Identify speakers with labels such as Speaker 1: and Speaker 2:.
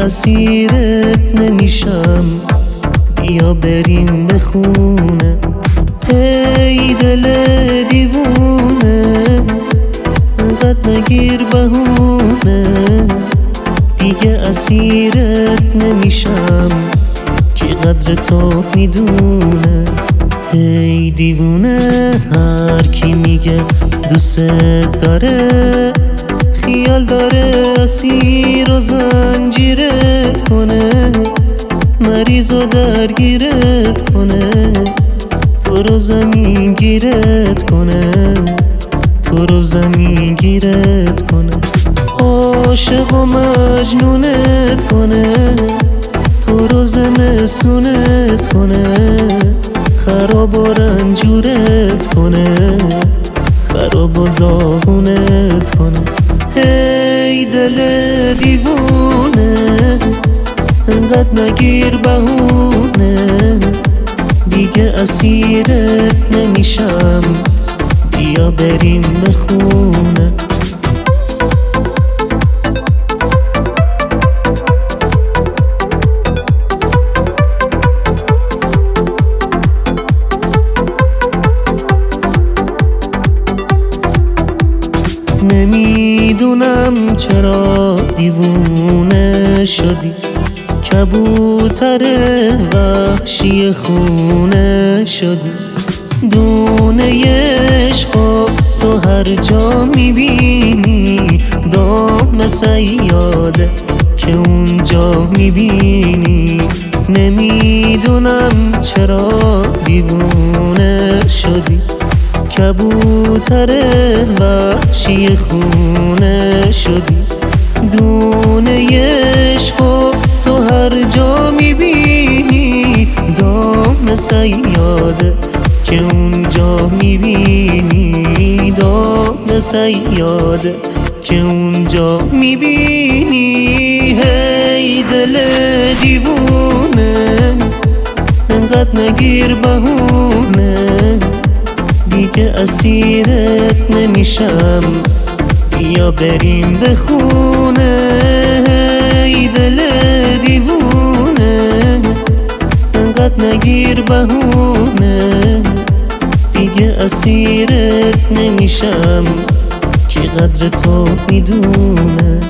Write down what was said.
Speaker 1: اسیرت نمیشم، بیا بریم به خونه. ای دل دیوونه انقدر نگیر بهونه، دیگه اسیرت نمیشم، کی قدر تو میدونه. ای دیوونه هر کی میگه دوست داره، خیال داره اسیر و زنجیرت کنه، مریض و درگیرت کنه، تو رو زمین گیرت کنه، تو رو زمین گیرت کنه، عاشق و مجنونت کنه، تو رو زمستونت کنه، خراب و رنجورت کنه، خراب و داغونت کنه. ای دل دیوونه انقدر نگیر بهونه، دیگه اسیرت نمیشم، بیا بریم به خونه. نمیدونم چرا دیوونه شدی، کبوتر وحشی خونه شدی، دونه عشقو تو هر جا میبینی، دام صیاده که اونجا میبینی. نمیدونم چرا دیوونه شدی، کبوتر وحشی خونه شدی، دونه عشقو تو هر جا میبینی، دام صیاده که اونجا میبینی، دام صیاده که اونجا میبینی. هی دل دیوونه انقدر نگیر بهونه، دیگه اسیرت نمیشم، بیا بریم به خونه. ای دل دیوونه انقدر نگیر بهونه، دیگه اسیرت نمیشم، کی قدر تو میدونه.